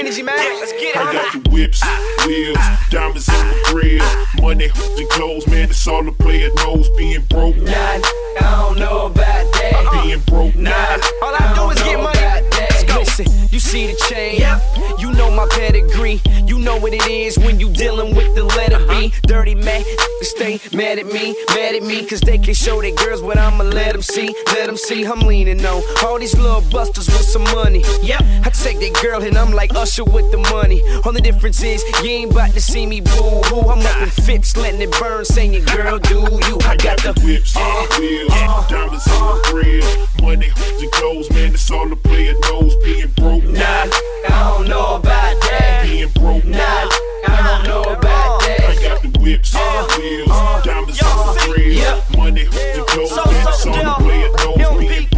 energy, man. Yeah, let's get it. I got the whips, wheels, diamonds on the grill, money, and clothes, man. It's all the player knows. Being broke, nah, I don't know about that. Being broke, nah, all I do is get money. Listen, you see the chain, you know my pedigree. You know what it is when you dealing with the letter B. Dirty man, stay mad at me, cause they can show their girls what I'ma let them see. I'm leaning on all these little busters with some money. I take that girl and I'm like Usher with the money. Only difference is you ain't about to see me boo-hoo. I'm up in Phipps, letting it burn, saying girl, do you. I got the whips, wheels, diamonds on the grill, money, and clothes, man. It's all the player knows. Being broke, nah, I don't know about that. Being broke, nah, I don't know about that. I got the whips, wheels, diamonds on the grill, money, and clothes, man. It's all the player knows. Being